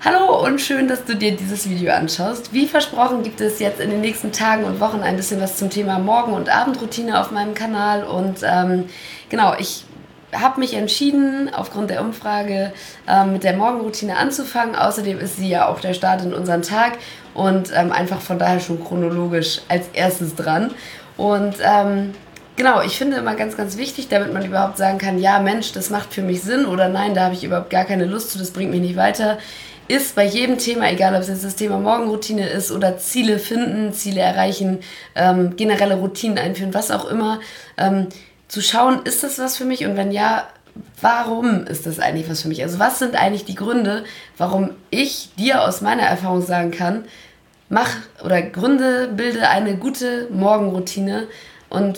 Hallo und schön, dass du dir dieses Video anschaust. Wie versprochen gibt es jetzt in den nächsten Tagen und Wochen ein bisschen was zum Thema Morgen- und Abendroutine auf meinem Kanal. Und genau, ich habe mich entschieden, aufgrund der Umfrage mit der Morgenroutine anzufangen. Außerdem ist sie ja auch der Start in unseren Tag und einfach von daher schon chronologisch als erstes dran. Und genau, ich finde immer ganz, ganz wichtig, damit man überhaupt sagen kann, ja Mensch, das macht für mich Sinn oder nein, da habe ich überhaupt gar keine Lust zu, das bringt mich nicht weiter, ist bei jedem Thema, egal ob es jetzt das Thema Morgenroutine ist oder Ziele finden, Ziele erreichen, generelle Routinen einführen, was auch immer, zu schauen, ist das was für mich und wenn ja, warum ist das eigentlich was für mich? Also was sind eigentlich die Gründe, warum ich dir aus meiner Erfahrung sagen kann, mach oder bilde eine gute Morgenroutine und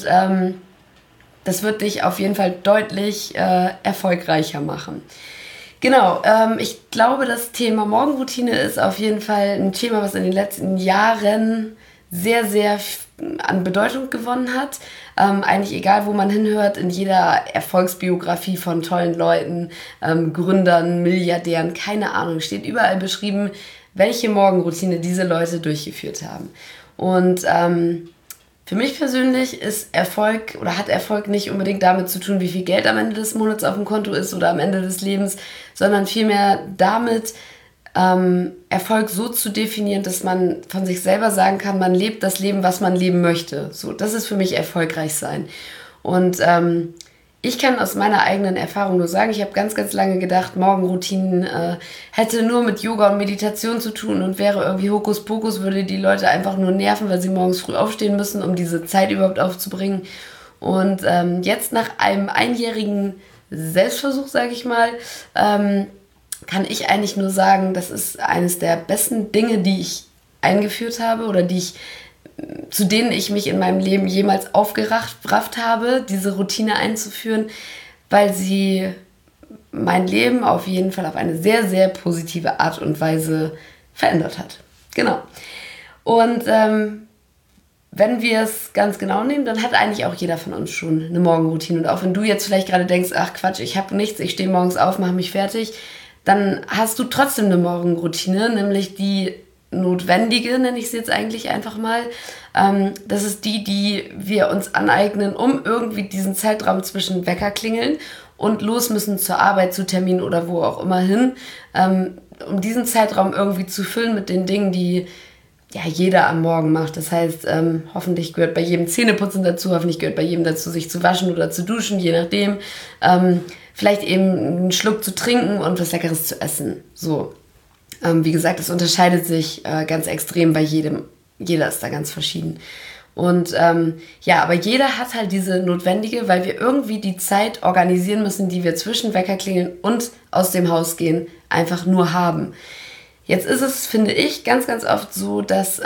das wird dich auf jeden Fall deutlich erfolgreicher machen. Genau, ich glaube, das Thema Morgenroutine ist auf jeden Fall ein Thema, was in den letzten Jahren sehr, sehr an Bedeutung gewonnen hat. Eigentlich egal, wo man hinhört, in jeder Erfolgsbiografie von tollen Leuten, Gründern, Milliardären, keine Ahnung, steht überall beschrieben, welche Morgenroutine diese Leute durchgeführt haben. Und für mich persönlich ist Erfolg oder hat Erfolg nicht unbedingt damit zu tun, wie viel Geld am Ende des Monats auf dem Konto ist oder am Ende des Lebens, sondern vielmehr damit, Erfolg so zu definieren, dass man von sich selber sagen kann, man lebt das Leben, was man leben möchte. So, das ist für mich erfolgreich sein. Und ich kann aus meiner eigenen Erfahrung nur sagen, ich habe ganz, ganz lange gedacht, Morgenroutinen hätte nur mit Yoga und Meditation zu tun und wäre irgendwie Hokuspokus, würde die Leute einfach nur nerven, weil sie morgens früh aufstehen müssen, um diese Zeit überhaupt aufzubringen. Und jetzt nach einem einjährigen Selbstversuch, sage ich mal, kann ich eigentlich nur sagen, das ist eines der besten Dinge, die ich eingeführt habe oder zu denen ich mich in meinem Leben jemals aufgerafft habe, diese Routine einzuführen, weil sie mein Leben auf jeden Fall auf eine sehr, sehr positive Art und Weise verändert hat. Genau. Und wenn wir es ganz genau nehmen, dann hat eigentlich auch jeder von uns schon eine Morgenroutine. Und auch wenn du jetzt vielleicht gerade denkst, ach Quatsch, ich habe nichts, ich stehe morgens auf, mache mich fertig, dann hast du trotzdem eine Morgenroutine, nämlich die notwendige, nenne ich es jetzt eigentlich einfach mal. Das ist die wir uns aneignen, um irgendwie diesen Zeitraum zwischen Wecker klingeln und los müssen zur Arbeit, zu Terminen oder wo auch immer hin, um diesen Zeitraum irgendwie zu füllen mit den Dingen, die ja jeder am Morgen macht. Das heißt, hoffentlich gehört bei jedem Zähneputzen dazu, hoffentlich gehört bei jedem dazu, sich zu waschen oder zu duschen, je nachdem. Vielleicht eben einen Schluck zu trinken und was Leckeres zu essen. So. Wie gesagt, es unterscheidet sich ganz extrem bei jedem. Jeder ist da ganz verschieden. Und ja, aber jeder hat halt diese notwendige, weil wir irgendwie die Zeit organisieren müssen, die wir zwischen Wecker klingeln und aus dem Haus gehen, einfach nur haben. Jetzt ist es, finde ich, ganz, ganz oft so, dass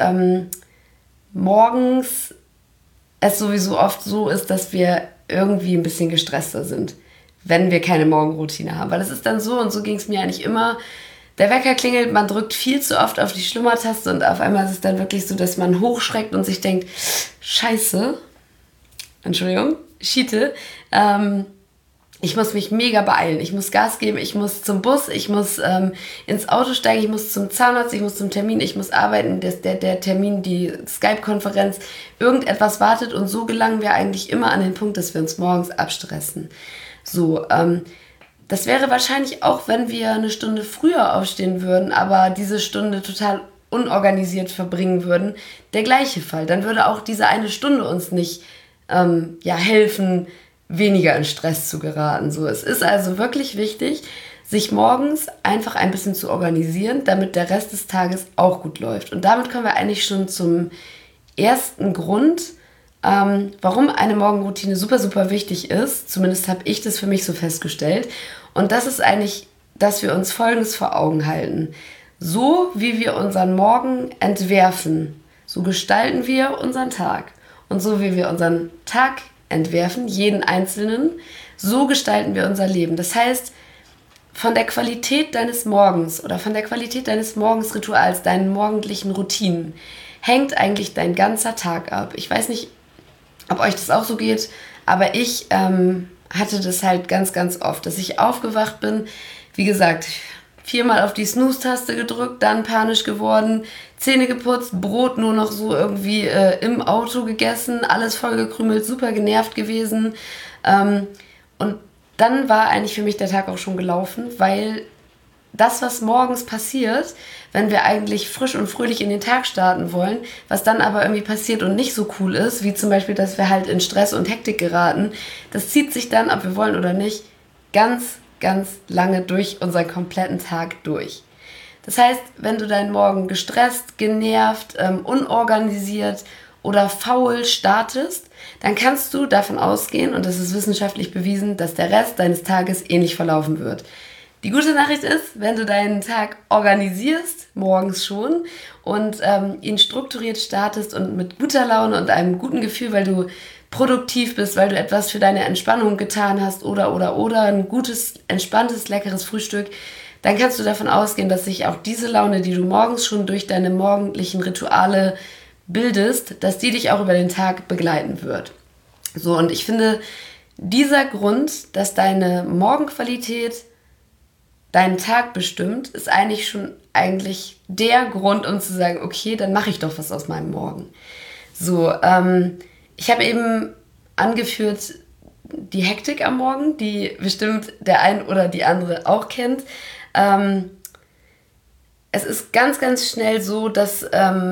morgens es sowieso oft so ist, dass wir irgendwie ein bisschen gestresster sind, wenn wir keine Morgenroutine haben. Weil es ist dann so, und so ging es mir eigentlich immer, der Wecker klingelt, man drückt viel zu oft auf die Schlummertaste und auf einmal ist es dann wirklich so, dass man hochschreckt und sich denkt, Scheiße, Entschuldigung, Schiete, ich muss mich mega beeilen, ich muss Gas geben, ich muss zum Bus, ich muss ins Auto steigen, ich muss zum Zahnarzt, ich muss zum Termin, ich muss arbeiten, der Termin, die Skype-Konferenz, irgendetwas wartet und so gelangen wir eigentlich immer an den Punkt, dass wir uns morgens abstressen. So, das wäre wahrscheinlich auch, wenn wir eine Stunde früher aufstehen würden, aber diese Stunde total unorganisiert verbringen würden, der gleiche Fall. Dann würde auch diese eine Stunde uns nicht helfen, weniger in Stress zu geraten. So, es ist also wirklich wichtig, sich morgens einfach ein bisschen zu organisieren, damit der Rest des Tages auch gut läuft. Und damit kommen wir eigentlich schon zum ersten Grund, warum eine Morgenroutine super, super wichtig ist. Zumindest habe ich das für mich so festgestellt. Und das ist eigentlich, dass wir uns Folgendes vor Augen halten. So wie wir unseren Morgen entwerfen, so gestalten wir unseren Tag. Und so wie wir unseren Tag entwerfen, jeden einzelnen, so gestalten wir unser Leben. Das heißt, von der Qualität deines Morgens oder von der Qualität deines Morgensrituals, deinen morgendlichen Routinen, hängt eigentlich dein ganzer Tag ab. Ich weiß nicht, ob euch das auch so geht, aber ich hatte das halt ganz, ganz oft, dass ich aufgewacht bin, wie gesagt, 4-mal auf die Snooze-Taste gedrückt, dann panisch geworden, Zähne geputzt, Brot nur noch so irgendwie im Auto gegessen, alles vollgekrümelt, super genervt gewesen. Und dann war eigentlich für mich der Tag auch schon gelaufen, weil das, was morgens passiert, wenn wir eigentlich frisch und fröhlich in den Tag starten wollen, was dann aber irgendwie passiert und nicht so cool ist, wie zum Beispiel, dass wir halt in Stress und Hektik geraten, das zieht sich dann, ob wir wollen oder nicht, ganz, ganz lange durch unseren kompletten Tag durch. Das heißt, wenn du deinen Morgen gestresst, genervt, unorganisiert oder faul startest, dann kannst du davon ausgehen, und das ist wissenschaftlich bewiesen, dass der Rest deines Tages ähnlich verlaufen wird. Die gute Nachricht ist, wenn du deinen Tag organisierst, morgens schon, und ihn strukturiert startest und mit guter Laune und einem guten Gefühl, weil du produktiv bist, weil du etwas für deine Entspannung getan hast oder ein gutes, entspanntes, leckeres Frühstück, dann kannst du davon ausgehen, dass sich auch diese Laune, die du morgens schon durch deine morgendlichen Rituale bildest, dass die dich auch über den Tag begleiten wird. So, und ich finde, dieser Grund, dass deine Morgenqualität deinen Tag bestimmt, ist eigentlich der Grund, um zu sagen, okay, dann mache ich doch was aus meinem Morgen. So, ich habe eben angeführt die Hektik am Morgen, die bestimmt der ein oder die andere auch kennt. Es ist ganz, ganz schnell so, dass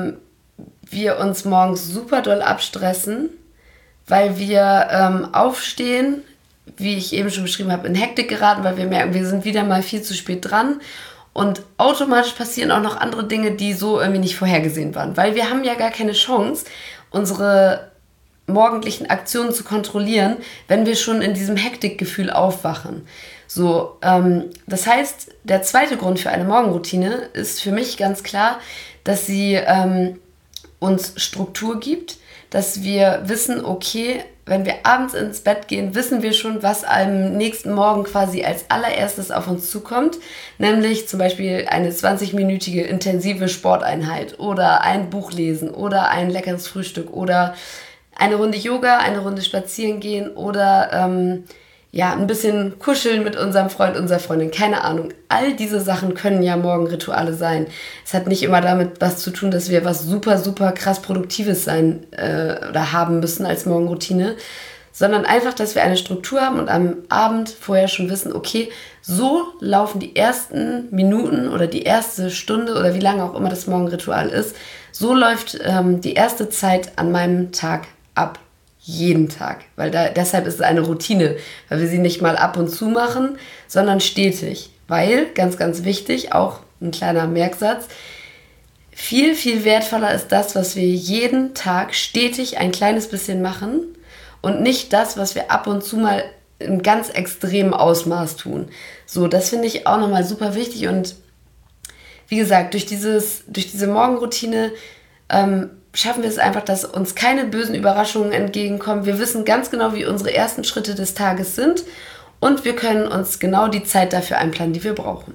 wir uns morgens super doll abstressen, weil wir aufstehen, wie ich eben schon beschrieben habe, in Hektik geraten, weil wir merken, wir sind wieder mal viel zu spät dran und automatisch passieren auch noch andere Dinge, die so irgendwie nicht vorhergesehen waren, weil wir haben ja gar keine Chance, unsere morgendlichen Aktionen zu kontrollieren, wenn wir schon in diesem Hektikgefühl aufwachen. So, das heißt, der zweite Grund für eine Morgenroutine ist für mich ganz klar, dass sie uns Struktur gibt, dass wir wissen, okay, wenn wir abends ins Bett gehen, wissen wir schon, was am nächsten Morgen quasi als allererstes auf uns zukommt, nämlich zum Beispiel eine 20-minütige intensive Sporteinheit oder ein Buch lesen oder ein leckeres Frühstück oder eine Runde Yoga, eine Runde spazieren gehen oder ein bisschen kuscheln mit unserem Freund, unserer Freundin, keine Ahnung. All diese Sachen können ja Morgenrituale sein. Es hat nicht immer damit was zu tun, dass wir was super, super krass Produktives sein oder haben müssen als Morgenroutine, sondern einfach, dass wir eine Struktur haben und am Abend vorher schon wissen, okay, so laufen die ersten Minuten oder die erste Stunde oder wie lange auch immer das Morgenritual ist, so läuft die erste Zeit an meinem Tag ab. Jeden Tag, weil deshalb ist es eine Routine, weil wir sie nicht mal ab und zu machen, sondern stetig, weil, ganz, ganz wichtig, auch ein kleiner Merksatz, viel, viel wertvoller ist das, was wir jeden Tag stetig ein kleines bisschen machen und nicht das, was wir ab und zu mal im ganz extremen Ausmaß tun. So, das finde ich auch nochmal super wichtig und wie gesagt, durch diese Morgenroutine schaffen wir es einfach, dass uns keine bösen Überraschungen entgegenkommen. Wir wissen ganz genau, wie unsere ersten Schritte des Tages sind und wir können uns genau die Zeit dafür einplanen, die wir brauchen.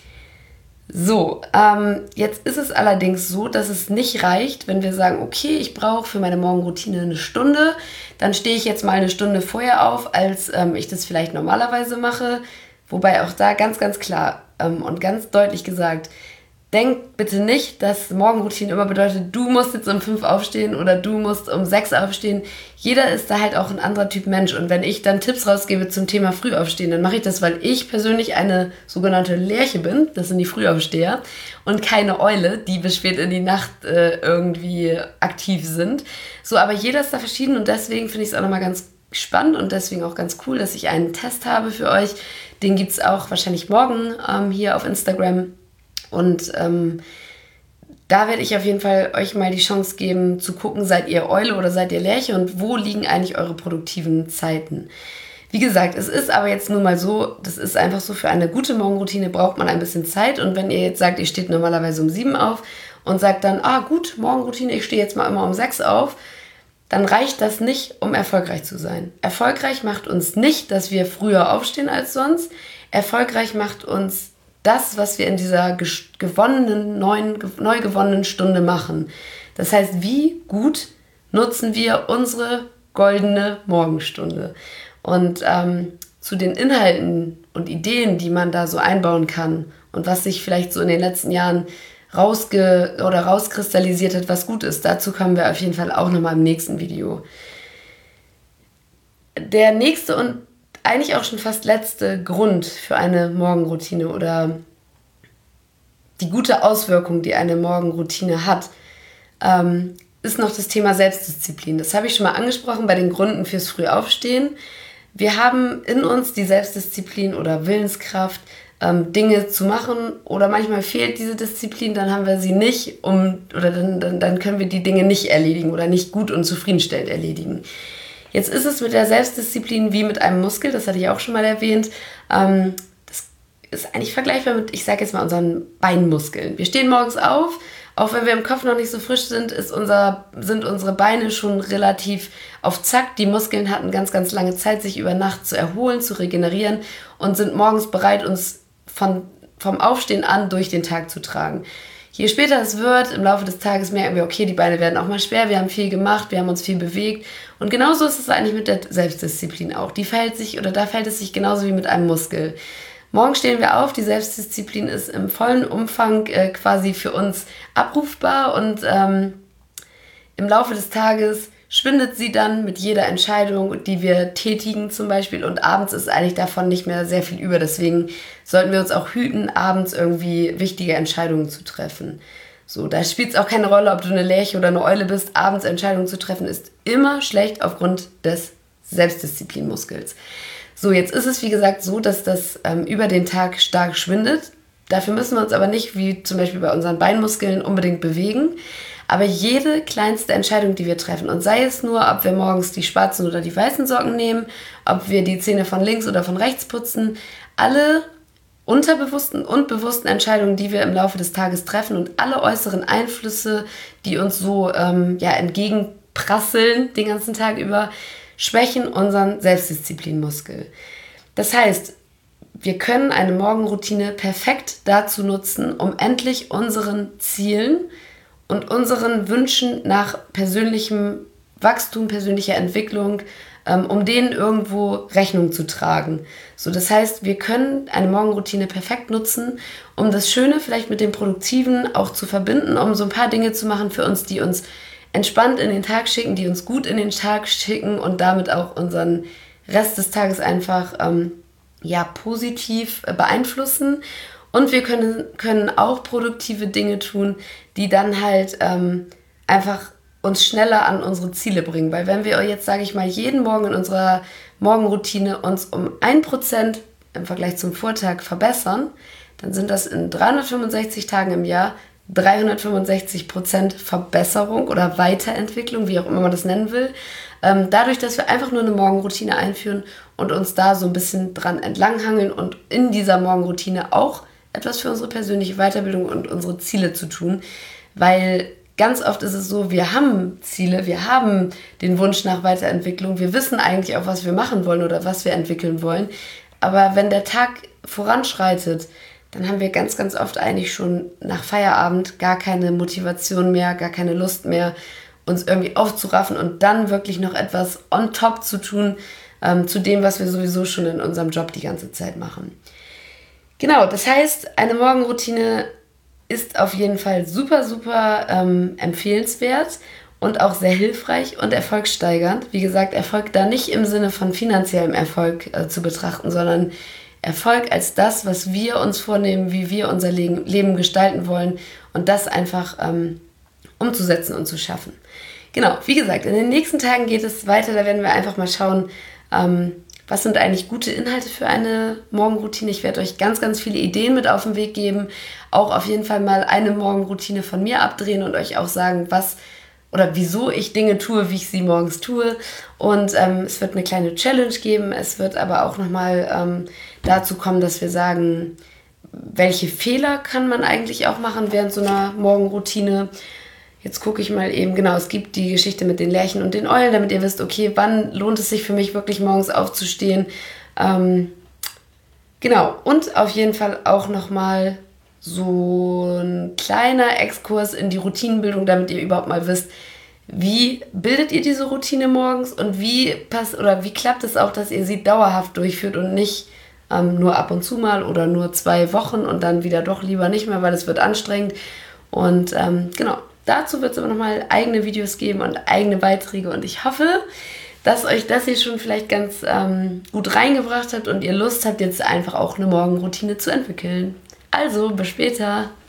So, jetzt ist es allerdings so, dass es nicht reicht, wenn wir sagen, okay, ich brauche für meine Morgenroutine eine Stunde, dann stehe ich jetzt mal eine Stunde vorher auf, als ich das vielleicht normalerweise mache. Wobei auch da ganz, ganz klar und ganz deutlich gesagt, denk bitte nicht, dass Morgenroutine immer bedeutet, du musst jetzt um 5 aufstehen oder du musst um 6 aufstehen. Jeder ist da halt auch ein anderer Typ Mensch. Und wenn ich dann Tipps rausgebe zum Thema Frühaufstehen, dann mache ich das, weil ich persönlich eine sogenannte Lerche bin. Das sind die Frühaufsteher. Und keine Eule, die bis spät in die Nacht irgendwie aktiv sind. So, aber jeder ist da verschieden und deswegen finde ich es auch nochmal ganz spannend und deswegen auch ganz cool, dass ich einen Test habe für euch. Den gibt es auch wahrscheinlich morgen hier auf Instagram. Und da werde ich auf jeden Fall euch mal die Chance geben, zu gucken, seid ihr Eule oder seid ihr Lerche und wo liegen eigentlich eure produktiven Zeiten. Wie gesagt, es ist aber jetzt nun mal so, das ist einfach so, für eine gute Morgenroutine braucht man ein bisschen Zeit. Und wenn ihr jetzt sagt, ihr steht normalerweise um 7 auf und sagt dann, gut, Morgenroutine, ich stehe jetzt mal immer um 6 auf, dann reicht das nicht, um erfolgreich zu sein. Erfolgreich macht uns nicht, dass wir früher aufstehen als sonst. Erfolgreich macht uns das, was wir in dieser neu gewonnenen Stunde machen. Das heißt, wie gut nutzen wir unsere goldene Morgenstunde? Und zu den Inhalten und Ideen, die man da so einbauen kann und was sich vielleicht so in den letzten Jahren rauskristallisiert hat, was gut ist. Dazu kommen wir auf jeden Fall auch nochmal im nächsten Video. Der nächste und eigentlich auch schon fast letzte Grund für eine Morgenroutine oder die gute Auswirkung, die eine Morgenroutine hat, ist noch das Thema Selbstdisziplin. Das habe ich schon mal angesprochen bei den Gründen fürs Frühaufstehen. Wir haben in uns die Selbstdisziplin oder Willenskraft, Dinge zu machen, oder manchmal fehlt diese Disziplin, dann haben wir sie nicht, dann können wir die Dinge nicht erledigen oder nicht gut und zufriedenstellend erledigen. Jetzt ist es mit der Selbstdisziplin wie mit einem Muskel, das hatte ich auch schon mal erwähnt. Das ist eigentlich vergleichbar mit, ich sage jetzt mal, unseren Beinmuskeln. Wir stehen morgens auf, auch wenn wir im Kopf noch nicht so frisch sind, sind unsere Beine schon relativ auf Zack. Die Muskeln hatten ganz, ganz lange Zeit, sich über Nacht zu erholen, zu regenerieren und sind morgens bereit, uns vom Aufstehen an durch den Tag zu tragen. Je später es wird, im Laufe des Tages merken wir, okay, die Beine werden auch mal schwer, wir haben viel gemacht, wir haben uns viel bewegt. Und genauso ist es eigentlich mit der Selbstdisziplin auch. Da verhält es sich genauso wie mit einem Muskel. Morgen stehen wir auf, die Selbstdisziplin ist im vollen Umfang quasi für uns abrufbar und im Laufe des Tages schwindet sie dann mit jeder Entscheidung, die wir tätigen zum Beispiel, und abends ist eigentlich davon nicht mehr sehr viel über. Deswegen sollten wir uns auch hüten, abends irgendwie wichtige Entscheidungen zu treffen. So, da spielt es auch keine Rolle, ob du eine Lerche oder eine Eule bist. Abends Entscheidungen zu treffen ist immer schlecht aufgrund des Selbstdisziplinmuskels. So, jetzt ist es wie gesagt so, dass das über den Tag stark schwindet. Dafür müssen wir uns aber nicht, wie zum Beispiel bei unseren Beinmuskeln, unbedingt bewegen. Aber jede kleinste Entscheidung, die wir treffen, und sei es nur, ob wir morgens die schwarzen oder die weißen Socken nehmen, ob wir die Zähne von links oder von rechts putzen, alle unterbewussten und bewussten Entscheidungen, die wir im Laufe des Tages treffen und alle äußeren Einflüsse, die uns so entgegenprasseln den ganzen Tag über, schwächen unseren Selbstdisziplinmuskel. Das heißt, wir können eine Morgenroutine perfekt dazu nutzen, um endlich unseren Zielen und unseren Wünschen nach persönlichem Wachstum, persönlicher Entwicklung, um denen irgendwo Rechnung zu tragen. So, das heißt, wir können eine Morgenroutine perfekt nutzen, um das Schöne vielleicht mit dem Produktiven auch zu verbinden, um so ein paar Dinge zu machen für uns, die uns entspannt in den Tag schicken, die uns gut in den Tag schicken und damit auch unseren Rest des Tages einfach positiv beeinflussen. Und wir können auch produktive Dinge tun, die dann halt einfach uns schneller an unsere Ziele bringen. Weil wenn wir jetzt, sage ich mal, jeden Morgen in unserer Morgenroutine uns um 1% im Vergleich zum Vortag verbessern, dann sind das in 365 Tagen im Jahr 365% Verbesserung oder Weiterentwicklung, wie auch immer man das nennen will. Dadurch, dass wir einfach nur eine Morgenroutine einführen und uns da so ein bisschen dran entlanghangeln und in dieser Morgenroutine auch etwas für unsere persönliche Weiterbildung und unsere Ziele zu tun, weil ganz oft ist es so, wir haben Ziele, wir haben den Wunsch nach Weiterentwicklung, wir wissen eigentlich auch, was wir machen wollen oder was wir entwickeln wollen, aber wenn der Tag voranschreitet, dann haben wir ganz, ganz oft eigentlich schon nach Feierabend gar keine Motivation mehr, gar keine Lust mehr, uns irgendwie aufzuraffen und dann wirklich noch etwas on top zu tun, zu dem, was wir sowieso schon in unserem Job die ganze Zeit machen. Genau, das heißt, eine Morgenroutine ist auf jeden Fall super, super empfehlenswert und auch sehr hilfreich und erfolgssteigernd. Wie gesagt, Erfolg da nicht im Sinne von finanziellem Erfolg zu betrachten, sondern Erfolg als das, was wir uns vornehmen, wie wir unser Leben gestalten wollen und das einfach umzusetzen und zu schaffen. Genau, wie gesagt, in den nächsten Tagen geht es weiter, da werden wir einfach mal schauen, was sind eigentlich gute Inhalte für eine Morgenroutine. Ich werde euch ganz, ganz viele Ideen mit auf den Weg geben, auch auf jeden Fall mal eine Morgenroutine von mir abdrehen und euch auch sagen, was oder wieso ich Dinge tue, wie ich sie morgens tue. Und es wird eine kleine Challenge geben. Es wird aber auch nochmal dazu kommen, dass wir sagen, welche Fehler kann man eigentlich auch machen während so einer Morgenroutine. Jetzt gucke ich mal eben, genau, es gibt die Geschichte mit den Lerchen und den Eulen, damit ihr wisst, okay, wann lohnt es sich für mich wirklich morgens aufzustehen. Genau, und auf jeden Fall auch nochmal so ein kleiner Exkurs in die Routinenbildung, damit ihr überhaupt mal wisst, wie bildet ihr diese Routine morgens und wie klappt es auch, dass ihr sie dauerhaft durchführt und nicht nur ab und zu mal oder nur 2 Wochen und dann wieder doch lieber nicht mehr, weil es wird anstrengend. Und genau, dazu wird es aber nochmal eigene Videos geben und eigene Beiträge und ich hoffe, dass euch das hier schon vielleicht ganz gut reingebracht habt und ihr Lust habt, jetzt einfach auch eine Morgenroutine zu entwickeln. Also, bis später!